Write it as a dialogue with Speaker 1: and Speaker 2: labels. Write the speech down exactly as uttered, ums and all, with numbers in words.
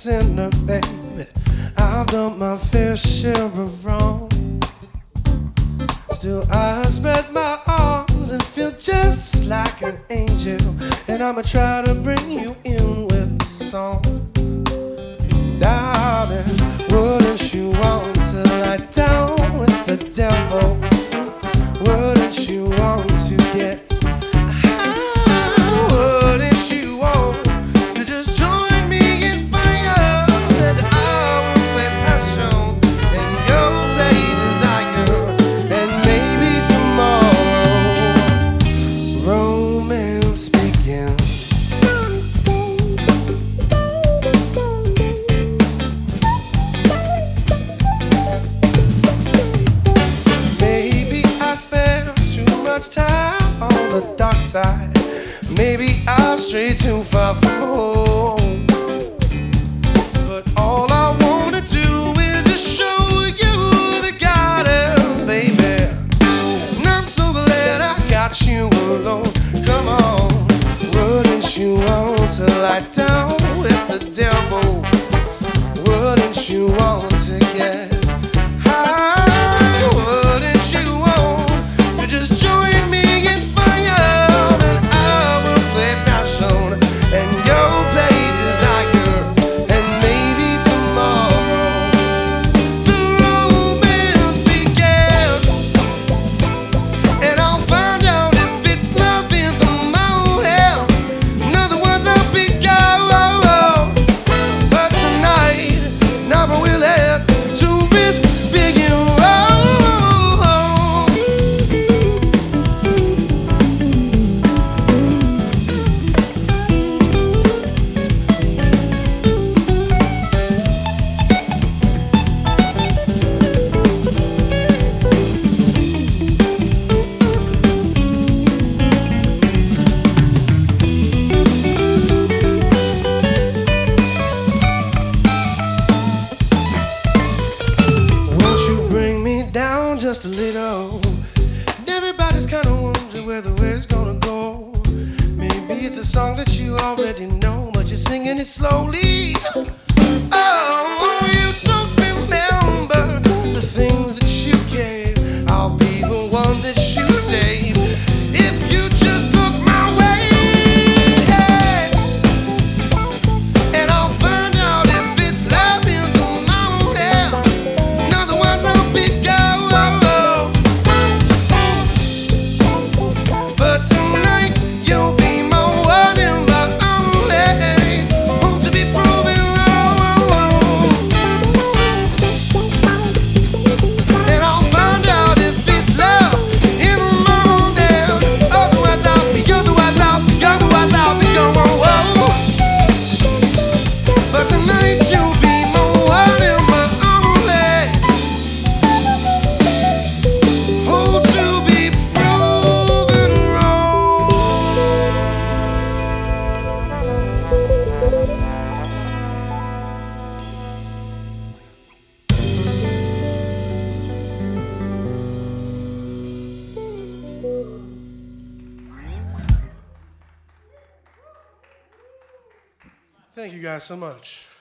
Speaker 1: sinner, baby. I've done my fair share of wrong. Still I spread my arms and feel just like an angel. And I'ma try to bring you in with the song. Darling, wouldn't you want to lie down with the devil? Wouldn't you want to get high? Wouldn't you want to just join me in fire? And I will play passion and you'll play desire. And maybe tomorrow romance begins. Time on the dark side. Maybe I'll stray too far from home. But all I wanna do is just show you the guidance, baby. And I'm so glad I got you alone. Come on, wouldn't you want to lie down with the devil? Wouldn't you want to get high? Wouldn't you want to just join just a little. And everybody's kinda wondering where the way's gonna go. Maybe it's a song that you already know, but you're singing it slowly. Oh, you don't remember the things that you gave. I'll be the one that you save if you just look my way. Hey. And I'll find out if it's love in the morning. In other words, I'll be gone. But tonight you'll be my one and my only. Hope to be proven wrong. And I'll find out if it's love in the morning. Otherwise I'll be, otherwise I'll be, otherwise I'll be gone. But tonight you'll be my one and my only. Hope to be proven wrong. Thank you guys so much.